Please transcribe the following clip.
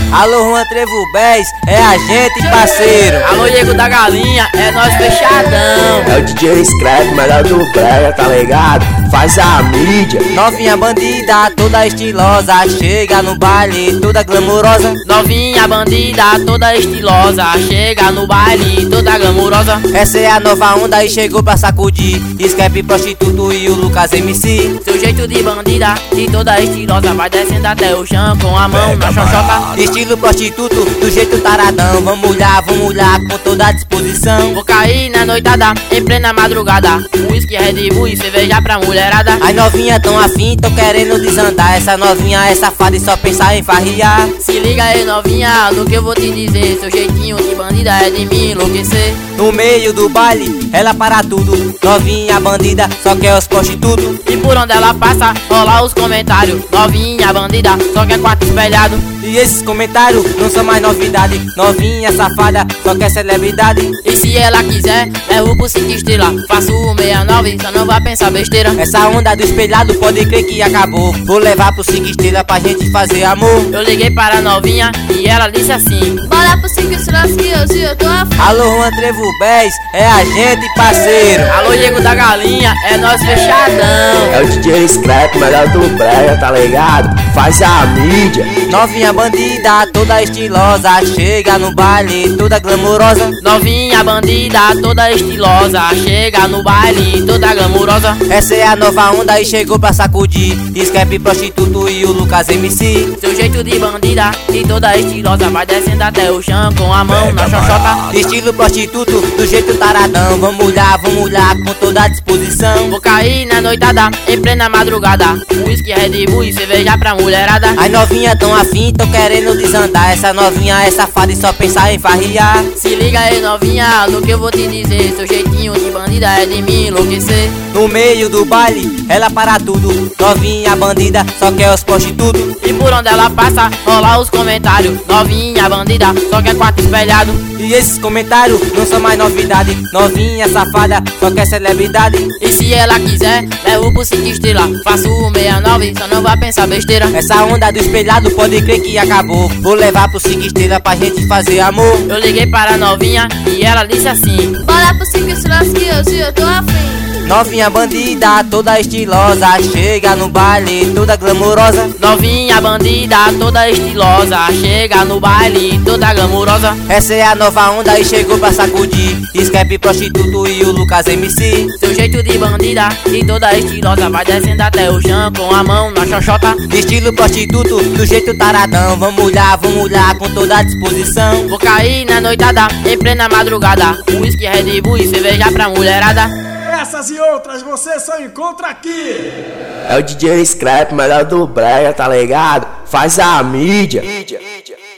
Alô, Juan Trevo Bez, é a gente, parceiro. Alô, Diego da Galinha, é nós fechadão. É o DJ Scrap, melhor do brega, tá ligado? Faz a mídia. Novinha bandida, toda estilosa, chega no baile, toda glamurosa. Novinha bandida, toda estilosa, chega no baile, toda glamurosa. Essa é a nova onda e chegou pra sacudir. Scrap, prostituto e o Lucas MC. Seu jeito de bandida e toda estilosa, vai descendo até o chão com a mão na xoxota. Estilo prostituto, do jeito taradão. Vamos olhar com toda a disposição. Vou cair na noitada, em plena madrugada. Whisky, Red Bull e cerveja pra mulherada. As novinhas tão afim, tão querendo desandar. Essa novinha é safada e só pensa em farriar. Se liga aí novinha, no que eu vou te dizer. Seu jeitinho de bandida é de me enlouquecer. No meio do baile, ela para tudo. Novinha bandida, só quer os prostitutos. E por onde ela passa, rola os comentários. Novinha bandida, só quer quarto espelhado. E esses comentários não são mais novidade. Novinha safada, só quer celebridade. E se ela quiser, levo por 5 estrelas. Faço o 69, só não vai pensar besteira. Essa onda do espelhado pode crer que acabou. Vou levar pro 5 estrelas pra gente fazer amor. Eu liguei para a novinha e ela disse assim: bora pro 5 estrelas que hoje eu tô afim. Alô, Juan Trevo Bez, é a gente, parceiro. Alô, Diego da Galinha, é nós fechadão. É o DJ Scrap, melhor do brega, tá ligado? Faz a mídia. Novinha bandida, toda estilosa, chega no baile, toda glamurosa. Novinha bandida, toda estilosa, chega no baile, toda glamurosa. Essa é a nova onda e chegou pra sacudir. Scrap, prostituto e o Lucas MC. Seu jeito de bandida e toda estilosa, vai descendo até o chão com a mão na xoxota. Estilo prostituto, do jeito taradão. Vamos olhar com toda a disposição. Vou cair na noitada, em plena madrugada. Whisky, Red Bull e cerveja pra mulherada. As novinhas tão afim, tão querendo desandar. Essa novinha é safada e só pensa em farriar. Se liga aí novinha, no que eu vou te dizer. Seu jeitinho de bandida é de me enlouquecer. No meio do baile, ela para tudo. Novinha bandida, só quer os prostitutos. E por onde ela passa, rola os comentários. Novinha bandida, só quer quarto espelhado. E esses comentários não são mais novidade. Novinha safada, só quer celebridade. E se ela quiser, levo por 5 estrelas. Faço o 69, só não vai pensar besteira. Essa onda do espelhado pode crer que acabou. Vou levar pro 5 estrelas pra gente fazer amor. Eu liguei para a novinha e ela disse assim: bora pro 5 estrelas que hoje eu tô afim. Novinha bandida, toda estilosa, chega no baile, toda glamurosa. Novinha bandida, toda estilosa, chega no baile, toda glamurosa. Essa é a nova onda e chegou pra sacudir. Scrap, prostituto e o Lucas MC. Seu jeito de bandida e toda estilosa, vai descendo até o chão com a mão na xoxota. Estilo prostituto, do jeito taradão. Vamos olhar com toda a disposição. Vou cair na noitada, em plena madrugada. Whisky, Red Bull e cerveja pra mulherada. Essas e outras você só encontra aqui. É o DJ Scrap, melhor do brega, tá ligado? Faz a mídia.